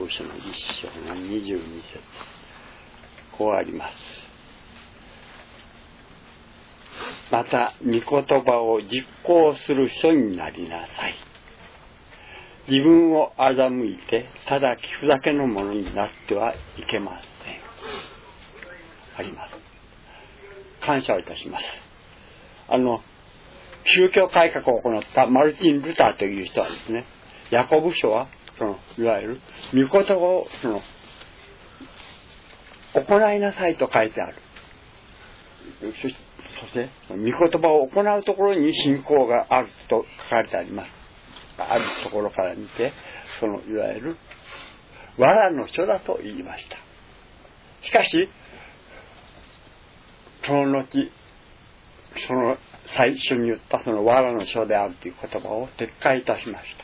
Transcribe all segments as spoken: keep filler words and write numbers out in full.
ブ書の一章のにじゅうに節、こうあります。また御言葉を実行する人になりなさい。自分を欺いてただ聞くだけのものになってはいけません。あります。感謝をいたします。あの宗教改革を行ったマルティン・ルターという人はですね、ヤコブ書はそのいわゆる御言葉をその行いなさいと書いてある。そしてそして御言葉を行うところに信仰があると書かれてあります。あるところから見て、そのいわゆる藁の書だと言いました。しかしその後、その最初に言ったその藁の書であるという言葉を撤回いたしました。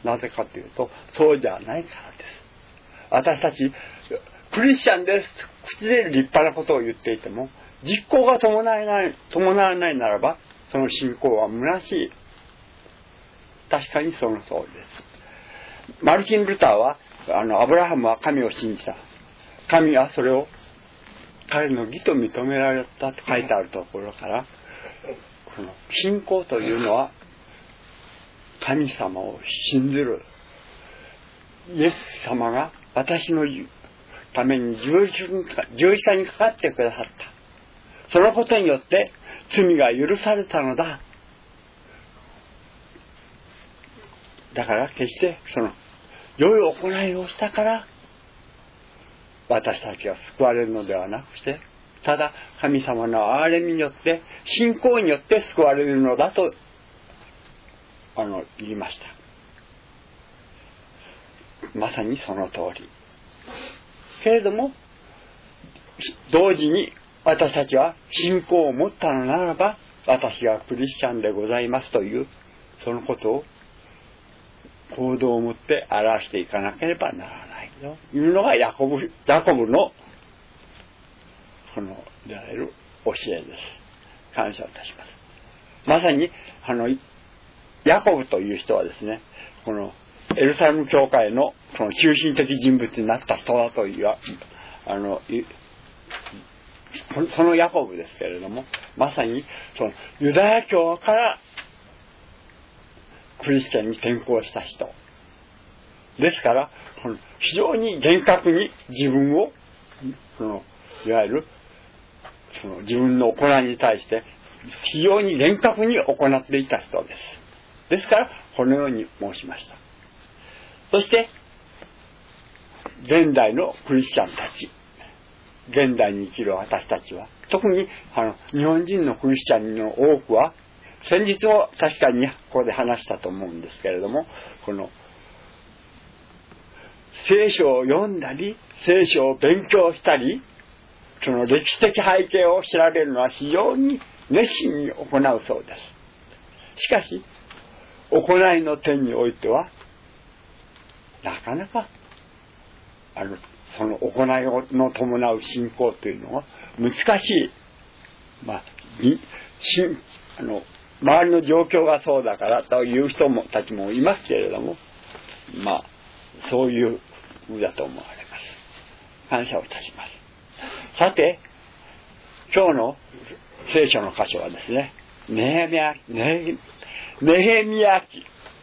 なぜかというと、そうじゃないからです。私たちクリスチャンです口で立派なことを言っていても、実行が伴わない、伴わないならば、その信仰は虚しい。確かにその通りです。マルティン・ルターは、あのアブラハムは神を信じた。神はそれを彼の義と認められたと書いてあるところから、この信仰というのは神様を信ずる。イエス様が私のために十字架にかかってくださった。そのことによって罪が許されたのだ。だから決してその良い行いをしたから私たちが救われるのではなくて、ただ神様の憐れみによって信仰によって救われるのだとあの言いました。まさにその通り。けれども同時に私たちは信仰を持ったのならば、私がクリスチャンでございますというそのことを行動を持って表していかなければならないというのがヤコブ、ヤコブのこのいわゆる教えです。感謝いたします。まさにあのヤコブという人はですね、このエルサレム教会のその中心的人物になった人だというあのそのヤコブですけれども、まさにそのユダヤ教からクリスチャンに転向した人ですから、この非常に厳格に自分をそのいわゆるその自分の行いに対して非常に厳格に行っていた人です。ですからこのように申しました。そして現代のクリスチャンたち、現代に生きる私たちは、特にあの日本人のクリスチャンの多くは、先日も確かにここで話したと思うんですけれども、この聖書を読んだり聖書を勉強したり、その歴史的背景を調べるのは非常に熱心に行うそうです。しかし行いの点においてはなかなかあのその行いの伴う信仰というのは難しい。まあ、しあの周りの状況がそうだからという人もたちもいますけれども、まあそういう風だと思われます。感謝をいたします。さて今日の聖書の箇所はですね、ネヘミヤネヘミヤ記、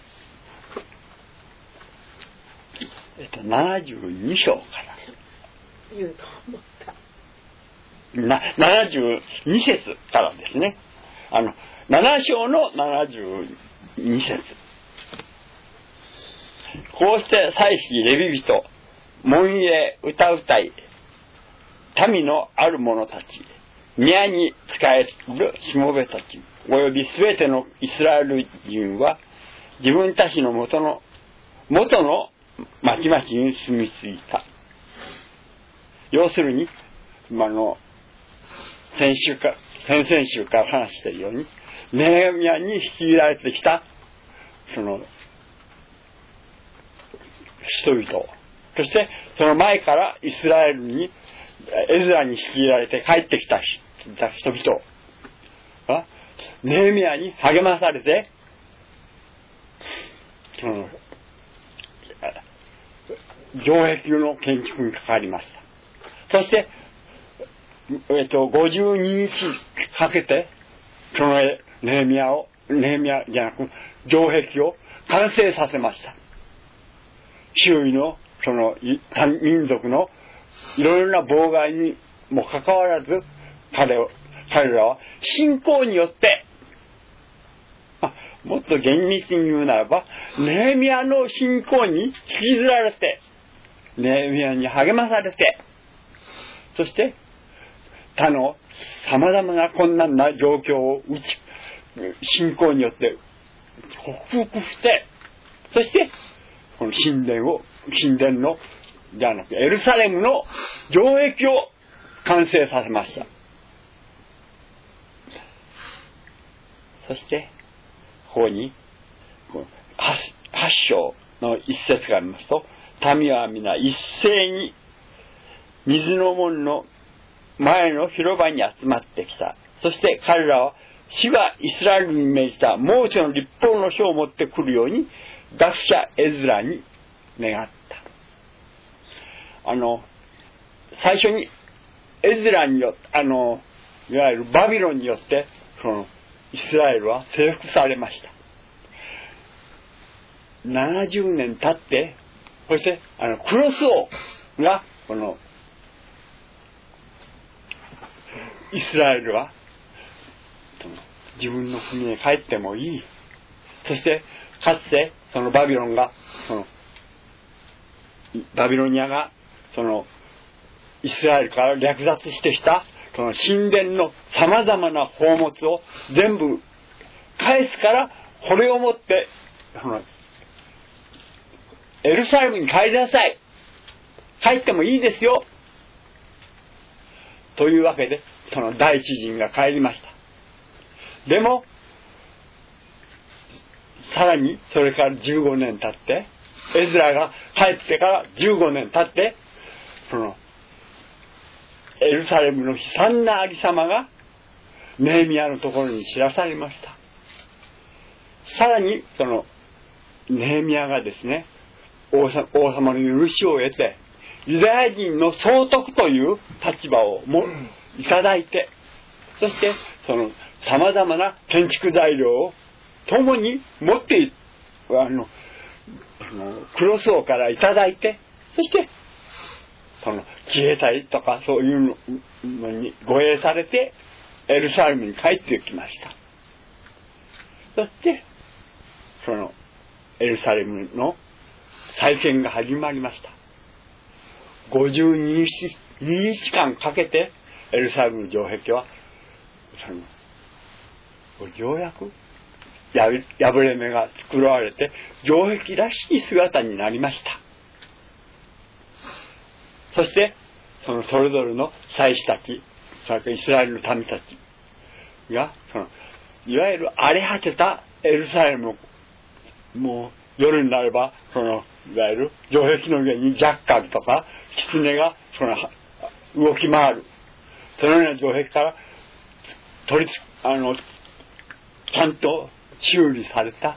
えっとななじゅうに章から言うと思ったなななじゅうに節からですね。あのなな章のななじゅうに節。こうして祭司レビ人、門営歌うたい、民のある者たち、宮に仕えるしもべたちおよびすべてのイスラエル人は自分たちの元の元の町々に住み着いた。要するに今の先週か先々週から話しているように、ネヘミヤに率いられてきたその人々、そしてその前からイスラエルにエズラに率いられて帰ってきた人々はネヘミヤに励まされて、その城壁の建築にかかりました。そして、えっと、ごじゅうににちかけて、そのネヘミヤを、ネヘミヤじゃなく、城壁を完成させました。周囲の、その、民族のいろいろな妨害にもかかわらず、彼を、彼らは信仰によって、もっと厳密に言うならば、ネヘミヤの信仰に引きずられて、ネヘミヤに励まされて、そして、他の様々な困難な状況を打ち、信仰によって克服して、そして、この神殿を、神殿の、じゃなくて、エルサレムの城壁を完成させました。そして、ここに、八章の一節がありますと、民は皆一斉に水の門の前の広場に集まってきた。そして彼らは主がイスラエルに命じたモーセの立法の書を持ってくるように学者エズラに願った。あの、最初にエズラによって、あの、いわゆるバビロンによって、その、イスラエルは征服されました。ななじゅうねん経って、そして、あの、クロス王が、この、イスラエルは、自分の国へ帰ってもいい。そして、かつて、そのバビロンが、その、バビロニアが、その、イスラエルから略奪してきた、その神殿の様々な宝物を全部返すから、これをもって、その、エルサレムに帰りなさい。帰ってもいいですよ。というわけで、その第一陣が帰りました。でも、さらにそれからじゅうごねん経って、エズラが帰ってからじゅうごねん経って、その、エルサレムの悲惨なありさまが、ネヘミヤのところに知らされました。さらに、その、ネヘミヤがですね、王様、王様の許しを得て、ユダヤ人の総督という立場をもいただいて、そして、その、様々な建築材料を共に持って、あの、クロス王からいただいて、そして、その、騎兵隊とかそういうのに護衛されて、エルサレムに帰ってきました。そして、その、エルサレムの再建が始まりました。ごじゅうににちかんかけて、エルサレムの城壁は、その、ようやく、破れ目が作られて、城壁らしい姿になりました。そして、そのそれぞれの祭司たち、それからイスラエルの民たちが、その、いわゆる荒れ果てたエルサレムを、もう夜になれば、その、いわゆる城壁の上にジャッカルとか、狐が、その、動き回る。そのような城壁から、取りつ、あの、ちゃんと修理された。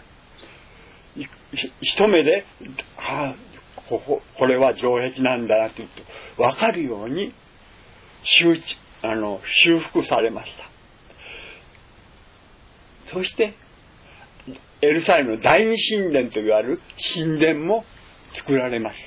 一目で、はあ、ここ、これは城壁なんだなというと、わかるように、修、あの、修復されました。そして、エルサレムの第二神殿といわれる神殿も作られました。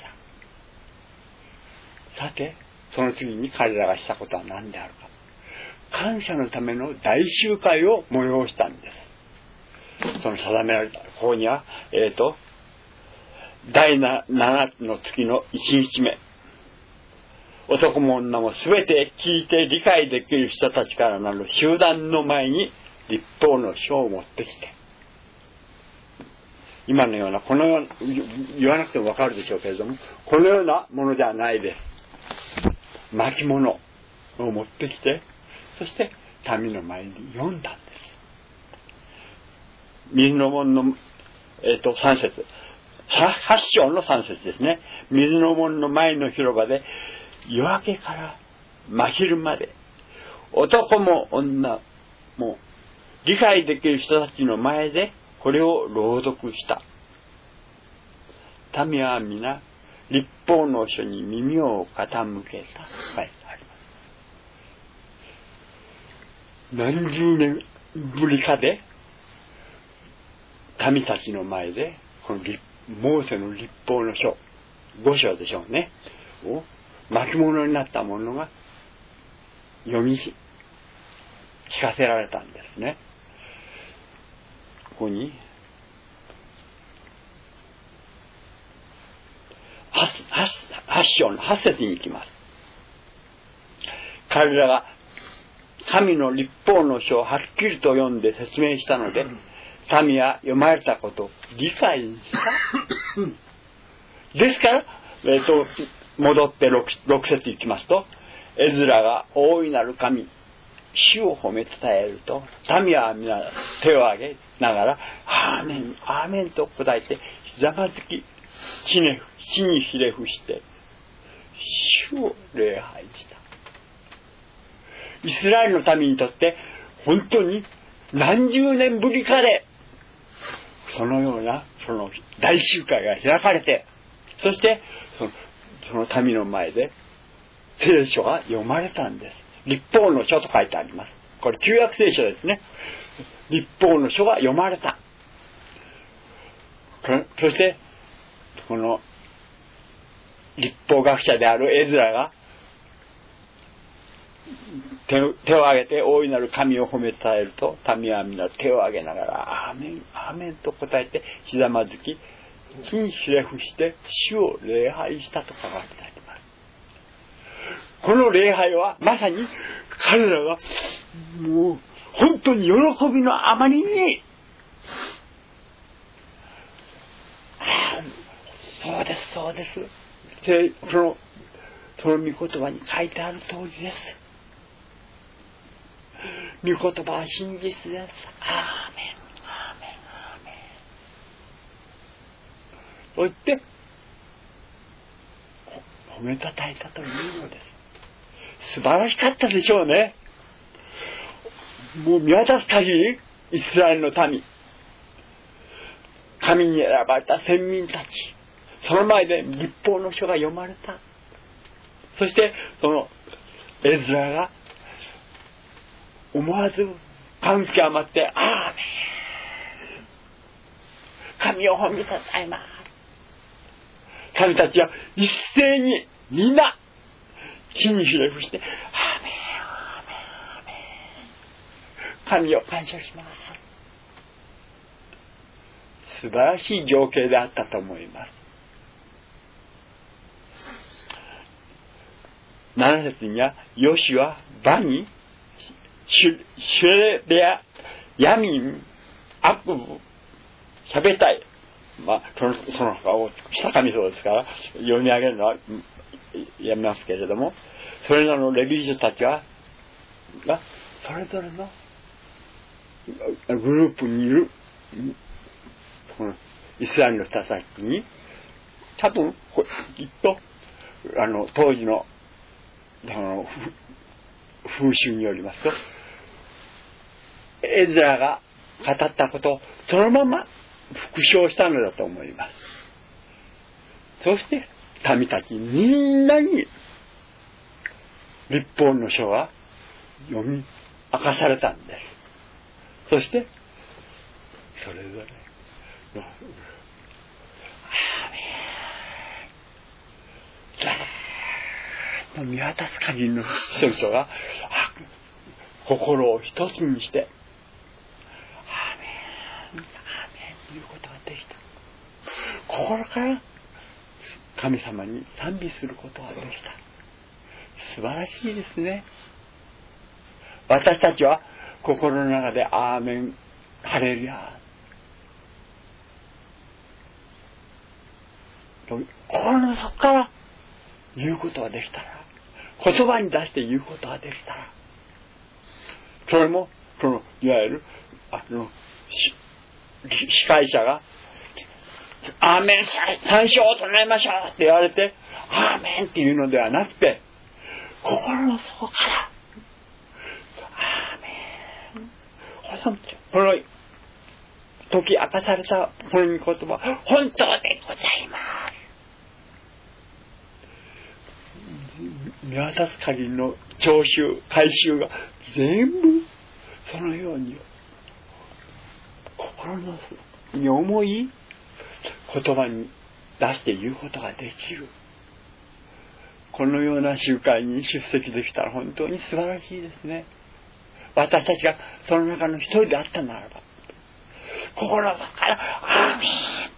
さて、その次に彼らがしたことは何であるか。感謝のための大集会を催したんです。その定められた。ここには、えっと、第ななの月のいちにちめ。男も女もすべて聞いて理解できる人たちからなる集団の前に立法の書を持ってきて。今のような、このような、言わなくてもわかるでしょうけれども、このようなものではないです。巻物を持ってきて、そして民の前に読んだんです。水の門の、えっと、さん節。はち章のさん節ですね。水の門の前の広場で、夜明けから真昼まで、男も女も理解できる人たちの前で、これを朗読した。民は皆、 立法の書に耳を傾けたと書いてあります。何十年ぶりかで民たちの前でこのモーセの立法の書五章でしょうねを巻物になったものが読み聞かせられたんですね。ここに八章の八節に行きます。彼らが神の立法の書をはっきりと読んで説明したので、民は読まれたことを理解したですから、えー、と戻って 6, 6節行きますと、エズラが大いなる神主を褒め伝えると、民は皆手を挙げながらアーメンアーメンと答えてひざまずき地に地にひれ伏して主を礼拝した。イスラエルの民にとって本当に何十年ぶりかでそのようなその大集会が開かれて、そしてその、その民の前で聖書が読まれたんです。立法の書と書いてあります。これ旧約聖書ですね。立法の書が読まれた。そしてこの立法学者であるエズラが手を、手を挙げて大いなる神を褒め伝えると、民は皆手を挙げながらアーメンアーメンと答えてひざまずき地にひれ伏して主を礼拝したと書かれてあります。この礼拝はまさに彼らがもう本当に喜びのあまりに、そうですそうです、そのその御言葉に書いてある通りです。御言葉は真実です。アーメンアーメンアーメン。そう言って褒めたたえたというのです。素晴らしかったでしょうね。もう見渡す限りイスラエルの民、神に選ばれた先民たち、その前で立法の書が読まれた。そしてそのエズラが思わず感極まってアーメン神を褒めたたえます。神たちは一斉にみんな地にひれ伏してアーメンアーメンアーメン、神を感謝します。素晴らしい情景であったと思います。なな節にはヨシュはバニシュレベアヤミンアクブシャベタイ、まあそのその他をした神そうですから読み上げるのはやめますけれども、それらのレビ人たちはがそれぞれのグループにいるこのイスラエルの人たちに、多分きっとあの当時のあの風習によりますと、エズラが語ったことをそのまま復唱したのだと思います。そして民たちみんなに立法の書が読み明かされたんです。そしてそれぞれのアーメン見渡す限りの人々が心を一つにしてアーメンアーメンということができた。心から神様に賛美することができた。素晴らしいですね。私たちは心の中でアーメンハレルヤと心の底から言うことができたら、言葉に出して言うことができたら、それもそのいわゆるあの司会者がアーメン三章を唱えましょうって言われてアーメンっていうのではなくて、心の底からアーメン、この時明かされたこの御言葉本当でございます見渡す限りの徴収回収が全部そのように心のに重い言葉に出して言うことができる、このような集会に出席できたら本当に素晴らしいですね。私たちがその中の一人であったならば、心からアーメン、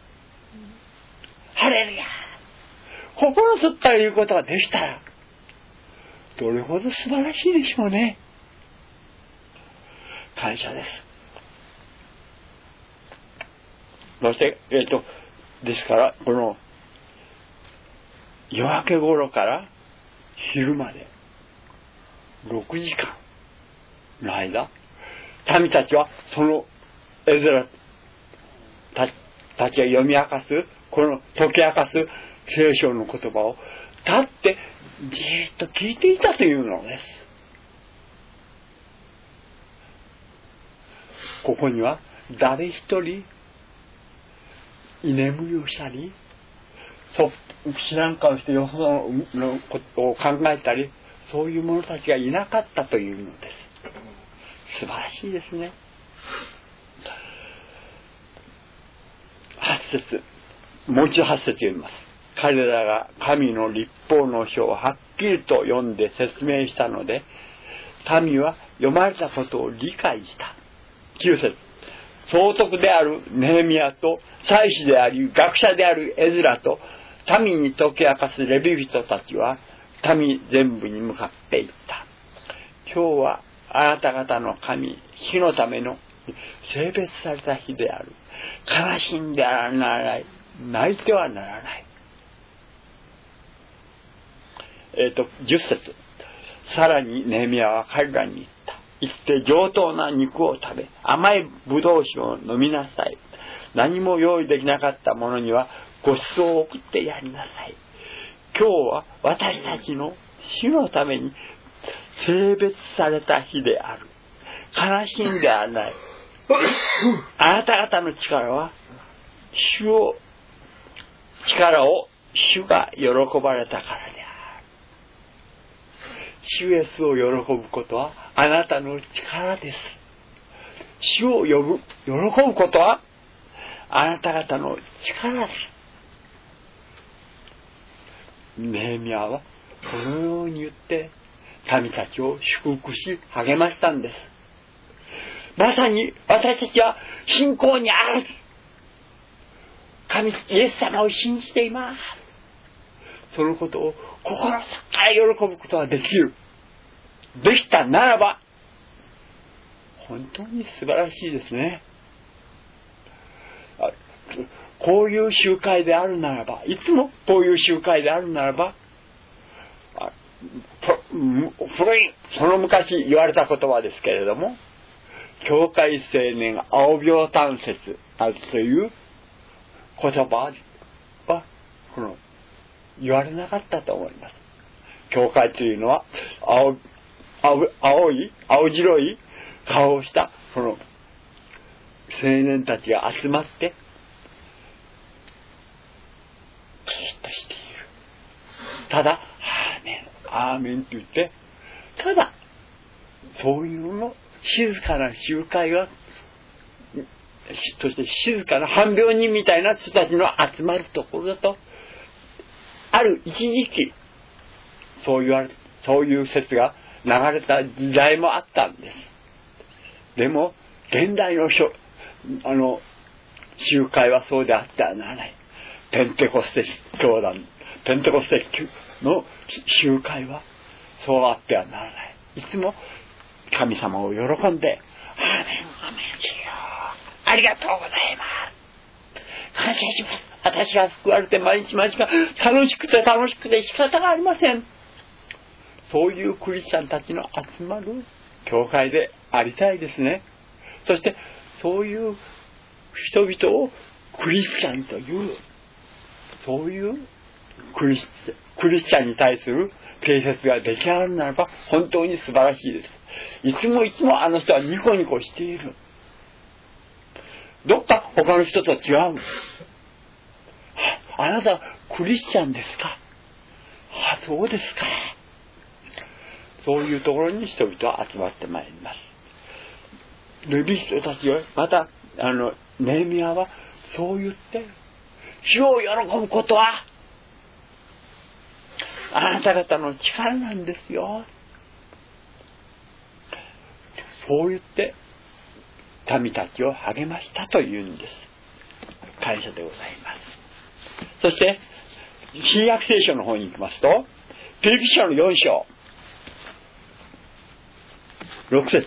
ハレルヤ、心すったら言うことができたらどれほど素晴らしいでしょうね。感謝です。そしてえっとですからこの夜明け頃から昼までろくじかんの間、民たちはそのエズラ た, たちが読み明かす、この解き明かす聖書の言葉を立ってじーっと聞いていたというのです。ここには誰一人居眠りをしたり、そう知らん顔してよそのことを考えたり、そういう者たちがいなかったというのです。素晴らしいですね。はち節、もう一度はち節読みます。彼らが神の律法の書をはっきりと読んで説明したので、民は読まれたことを理解した。きゅう節、総督であるネヘミヤと祭司であり学者であるエズラと民に解き明かすレビ人たちは民全部に向かっていった。今日はあなた方の神、日のための聖別された日である。悲しんではならない。泣いてはならない。えっと、じゅっ節。さらにネヘミヤは彼らに言った。行って上等な肉を食べ、甘いブドウ酒を飲みなさい。何も用意できなかった者にはご馳走を送ってやりなさい。今日は私たちの主のために聖別された日である。悲しんではない。あなた方の力は主を力を主が喜ばれたからである。主イエスを喜ぶことはあなたの力です。主を呼ぶ喜ぶことはあなた方の力です。ネヘミヤはこのように言って民たちを祝福し励ましたんです。まさに私たちは信仰にある。神イエス様を信じています。そのことを心から喜ぶことができる。できたならば本当に素晴らしいですね。こういう集会であるならば、いつもこういう集会であるならば、古いその昔言われた言葉ですけれども、教会青年青病胆説という言葉はこの言われなかったと思います。教会というのは 青, 青, 青い青白い顔をしたその青年たちが集まってキリッとしている。ただアーメンアーメンと言ってただそういうの静かな集会が、そして静かな半病人みたいな人たちの集まるところだと、ある一時期そう言われそういう説が流れた時代もあったんです。でも現代のあの集会はそうであってはならない。ペンテコステ教団ペンテコステの集会はそうあってはならない。いつも神様を喜んで、アーメン、アーメン、主よ、ありがとうございます。感謝します。私が救われて毎日毎日が楽しくて楽しくて仕方がありません。そういうクリスチャンたちの集まる教会でありたいですね。そしてそういう人々をクリスチャンという、そういうクリス、クリスチャンに対する定説が出来上がるならば本当に素晴らしいです。いつもいつもあの人はニコニコしている。どっか他の人と違う。あなたクリスチャンですか。あ、そうですか。 そういうところに人々は集まってまいります。レビ人たちはまたあのネヘミヤはそう言って、主を喜ぶことはあなた方の力なんですよ。そう言って民たちを励ましたというんです。感謝でございます。そして新約聖書の方に行きますと、ピリピ書のよん章ろく節、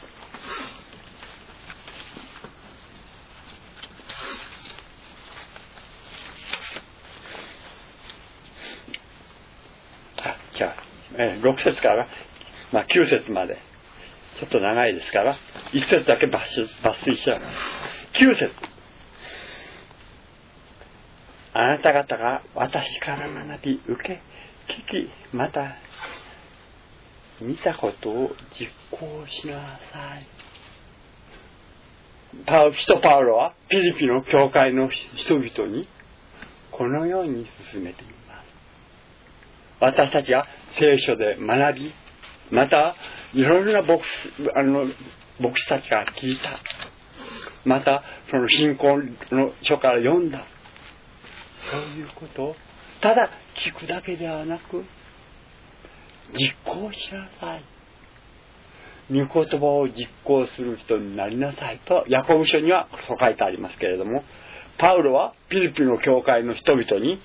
あ、じゃあ、えー、ろく節から、まあ、きゅう節までちょっと長いですからいち節だけ抜粋します。きゅう節、あなた方が私から学び受け聞きまた見たことを実行しなさい。パウ使徒パウロはピリピの教会の人々にこのように進めています。私たちが聖書で学び、またいろいろな牧師、あの牧師たちが聞いた、またその信仰の書から読んだ、そういうことをただ聞くだけではなく実行しなさい。御言葉を実行する人になりなさいとヤコブ書にはそう書いてありますけれども、パウロはピリピの教会の人々に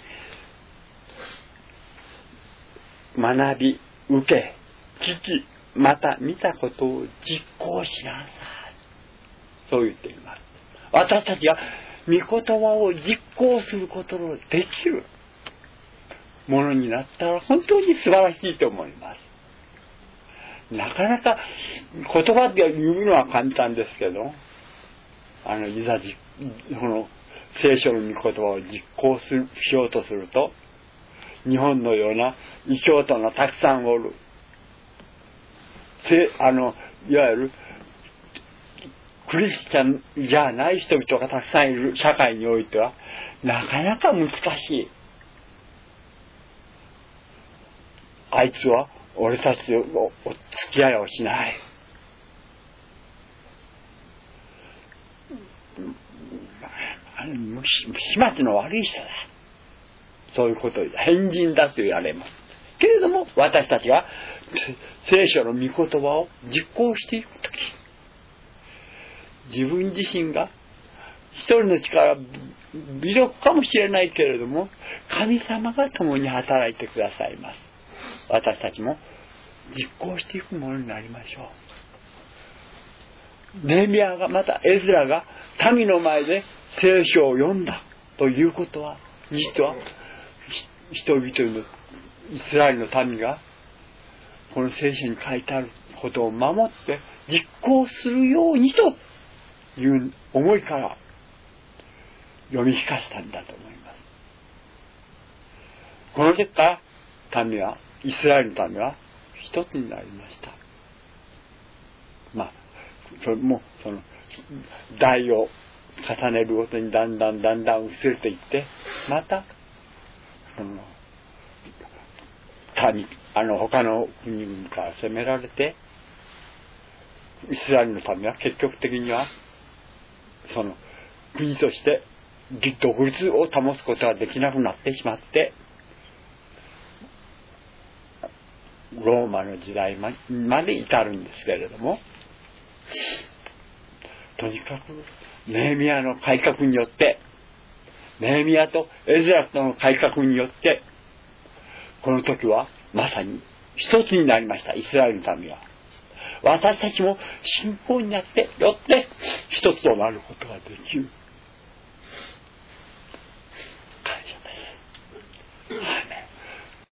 学び受け聞きまた見たことを実行しなさい、そう言っています。私たちが御言葉を実行することのできるものになったら本当に素晴らしいと思います。なかなか言葉で言うのは簡単ですけど、あのいざじこの聖書の御言葉を実行するしようとすると、日本のような異教徒がたくさんおる、あのいわゆるクリスチャンじゃない人々がたくさんいる社会においてはなかなか難しい。あいつは俺たちとお付き合いをしない、始末の悪い人だ、そういうことで変人だと言われますけれども、私たちが聖書の御言葉を実行していくとき、自分自身が一人の力、微力かもしれないけれども神様が共に働いてくださいます。私たちも実行していくものになりましょう。ネヘミヤがまたエズラが民の前で聖書を読んだということは、実は人々のイスラエルの民がこの聖書に書いてあることを守って実行するようにという思いから読み聞かせたんだと思います。この結果、民はイスラエルの民は一つになりました。まあそれもその代を重ねるごとにだんだんだんだん薄れていって、またその民あの他の国々から攻められて、イスラエルの民は結局的にはその国として独立を保つことができなくなってしまって、ローマの時代まで至るんですけれども、とにかくネヘミヤの改革によって、ネヘミヤとエズラとの改革によって、この時はまさに一つになりました。イスラエルの民は。私たちも信仰になってよって一つとなることができる。